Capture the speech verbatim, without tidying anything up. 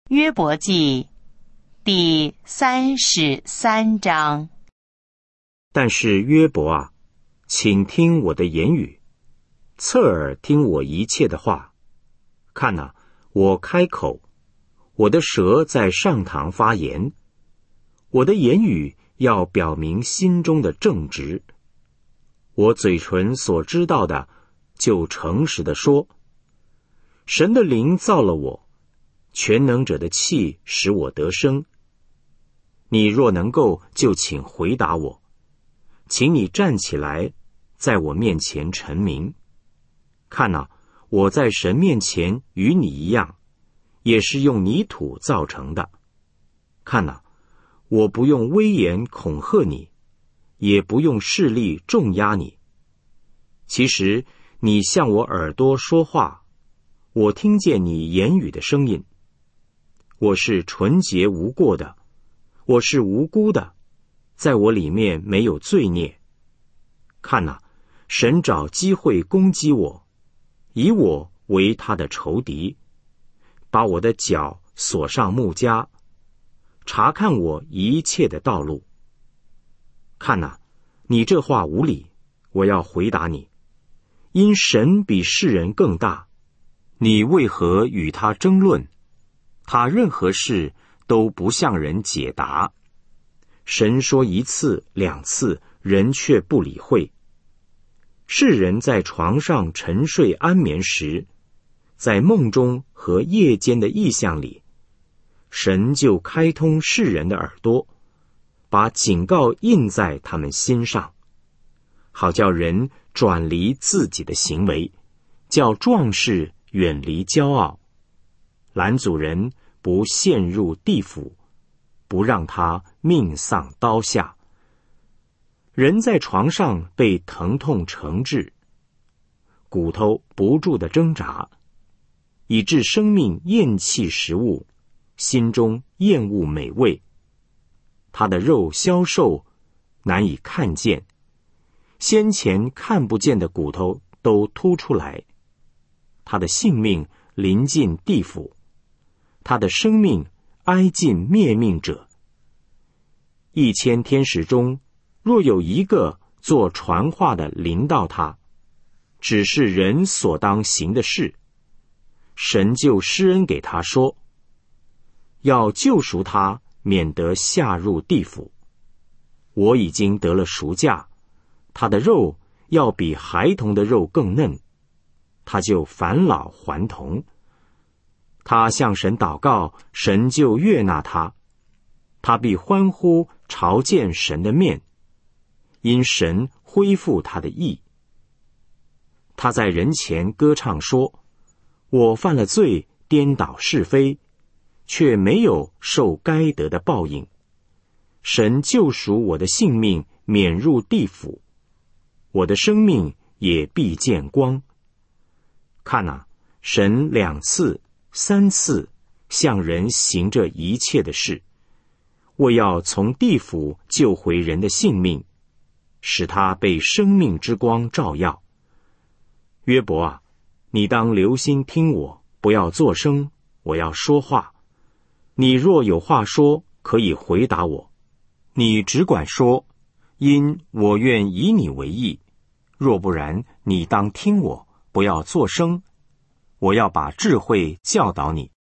约伯记第三十三章。 但是约伯啊，请听我的言语，侧耳听我一切的话。看哪、啊，我开口，我的舌在上堂发言，我的言语要表明心中的正直。我嘴唇所知道的，就诚实地说。神的灵造了我，全能者的气使我得生。你若能够，就请回答我，请你站起来，在我面前陈明。看哪、啊，我在神面前与你一样，也是用泥土造成的。看哪、啊，我不用威严恐吓你，也不用势力重压你。其实你向我耳朵说话，我听见你言语的声音。我是纯洁无过的，我是无辜的，在我里面没有罪孽。看哪、啊，神找机会攻击我，以我为他的仇敌，把我的脚锁上木枷，查看我一切的道路。看哪、啊，你这话无理，我要回答你。因神比世人更大，你为何与他争论？他任何事都不向人解答。神说一次两次，人却不理会。世人在床上沉睡安眠时，在梦中和夜间的异象里，神就开通世人的耳朵，把警告印在他们心上，好叫人转离自己的行为，叫壮士远离骄傲，拦阻人不陷入地府，不让他命丧刀下。人在床上被疼痛惩治，骨头不住地挣扎，以致生命厌弃食物，心中厌恶美味。他的肉消瘦，难以看见，先前看不见的骨头都凸出来。他的性命临近地府，他的生命挨近灭命者。一千天使中，若有一个做传话的临到他，只是人所当行的事，神就施恩给他说，要救赎他，免得下入地府。我已经得了赎价，他的肉要比孩童的肉更嫩，他就返老还童。他向神祷告，神就悦纳他，他必欢呼朝见神的面，因神恢复他的义。他在人前歌唱说，我犯了罪，颠倒是非，却没有受该得的报应。神救赎我的性命，免入地府，我的生命也必见光。看哪、啊，神两次三次向人行这一切的事，为要从地府救回人的性命，使他被生命之光照耀。约伯啊，你当留心听我，不要作声，我要说话。你若有话说，可以回答我，你只管说，因我愿以你为义。若不然，你当听我，不要作声，我要把智慧教导你。